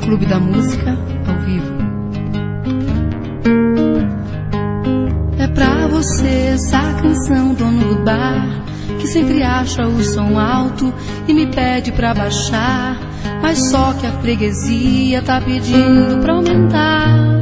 Clube da Música ao vivo. É pra você essa canção, dono do bar, que sempre acha o som alto e me pede pra baixar, mas só que a freguesia tá pedindo pra aumentar.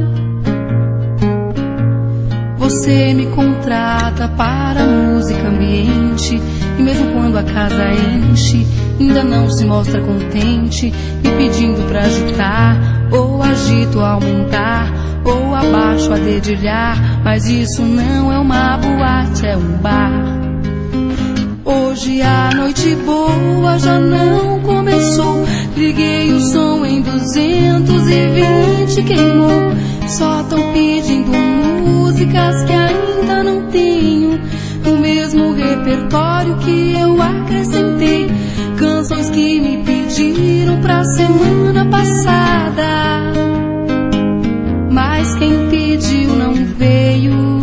Você me contrata para música ambiente, e mesmo quando a casa enche, ainda não se mostra contente, me pedindo pra agitar, ou agito a aumentar, ou abaixo a dedilhar. Mas isso não é uma boate, é um bar. Hoje a noite boa já não começou, liguei o som em 220, queimou. Só tão pedindo músicas que ainda não tenho no mesmo repertório que eu acrescentei, canções que me pediram pra semana passada, mas quem pediu não veio.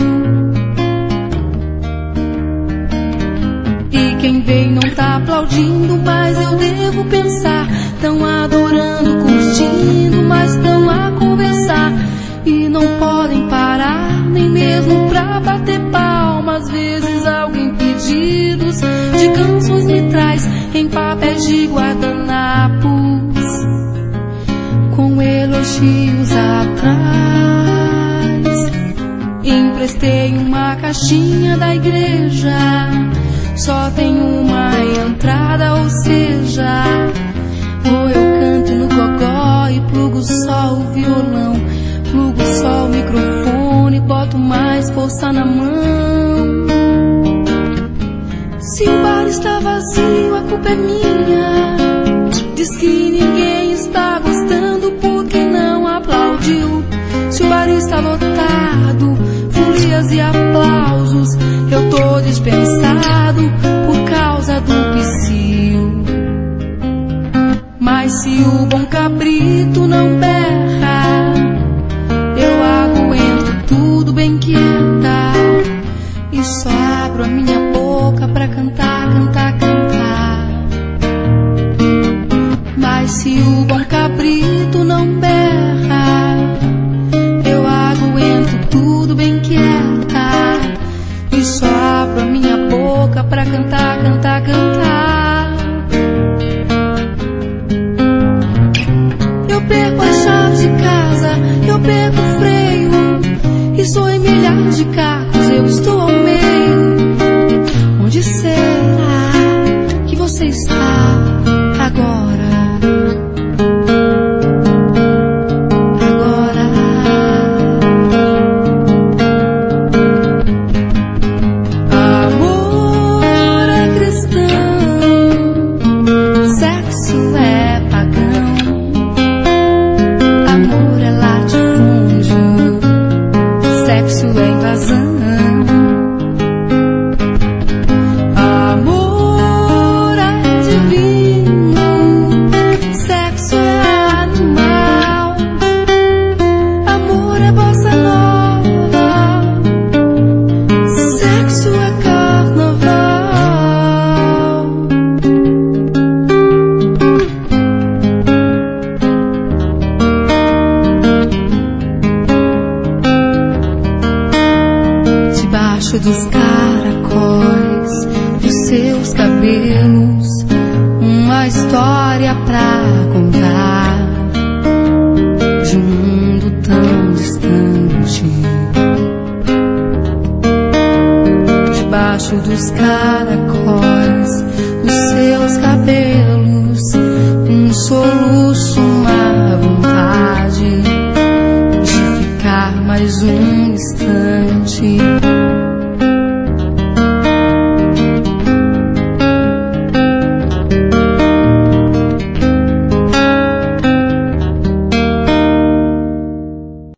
E quem veio não tá aplaudindo, mas eu devo pensar, tão adorando, curtindo, mas tão a conversar. E não podem parar, nem mesmo pra bater palmas. Às vezes alguém pedidos de canções me traz em papéis de guardanapos, com elogios atrás. Emprestei uma caixinha da igreja, só tem uma entrada, ou seja, ou eu canto no gogó e plugo só o violão, plugo só o microfone, boto mais força na mão. Se o bar está vazio, a culpa é minha. Diz que ninguém está gostando porque não aplaudiu. Se o bar está lotado, folias e aplausos, eu tô dispensado por causa do psil. Mas se o bom cabrito não berra, eu aguento tudo bem quieta e só abro a minha boca pra cantar, cantar, cantar. Mas se o bom cabrito não berra, eu aguento tudo bem quieta e só abro a minha boca pra cantar, cantar, cantar. Eu perco as chaves de casa, eu perco o freio, e sou em milhares de carros, eu estou ao meio. Onde será que você está agora? Amor é cristão, sexo é pagão, amor é latifúndio, sexo é invasão. Amor é divino, sexo é animal, amor é bossa nova, sexo é carnaval. Debaixo dos caracóis dos seus cabelos, uma história pra contar de um mundo tão distante. Debaixo dos caracóis dos seus cabelos, um soluço